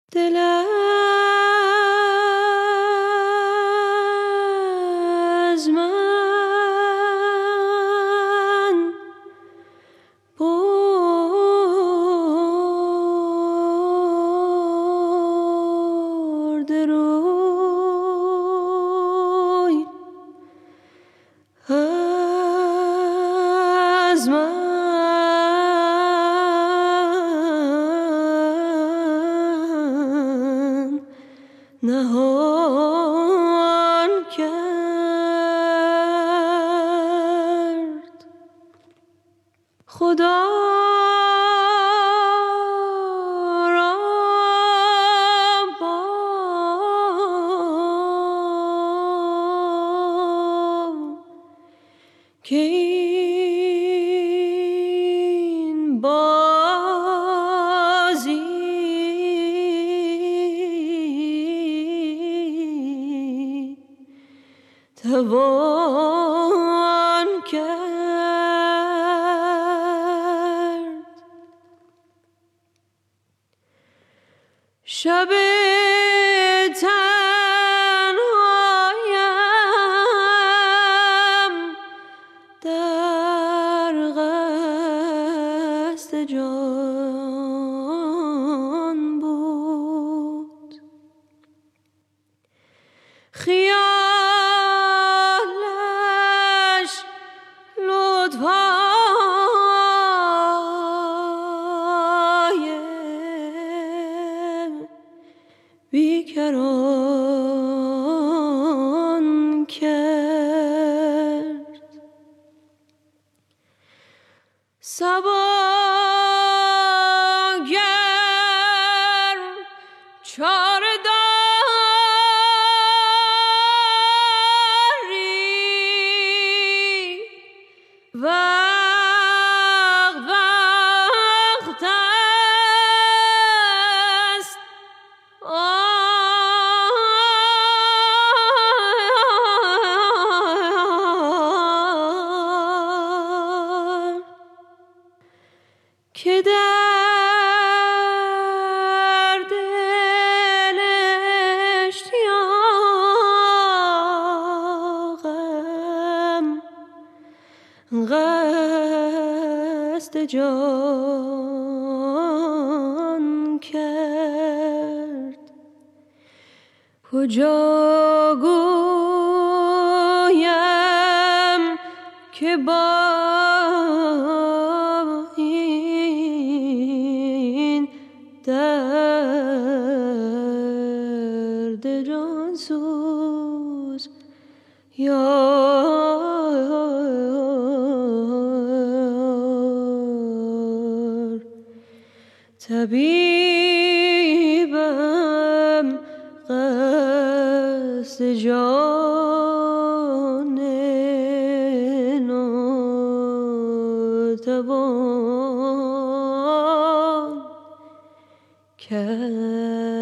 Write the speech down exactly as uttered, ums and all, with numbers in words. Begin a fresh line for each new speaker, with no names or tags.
دل از من برده روی، از من نهان کرد. خدا را با که این بازی توان کرد. شب تنهایم در قصد جان بود. خیالش لطفای بیکران کرد. صباگر چاره داری، وقت وقت است آن که در دل اشتیاقم قصد جان کرد. کجا گویم که با این درد جانسوز یار طبیبم قصد جان ناتوان کرد.